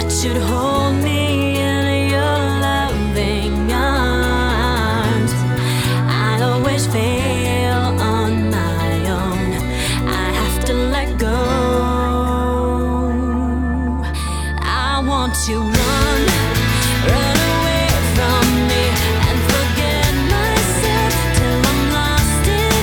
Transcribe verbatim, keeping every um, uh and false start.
should hold me in your loving arms. I always fail on my own. I have to let go. I want to run, run.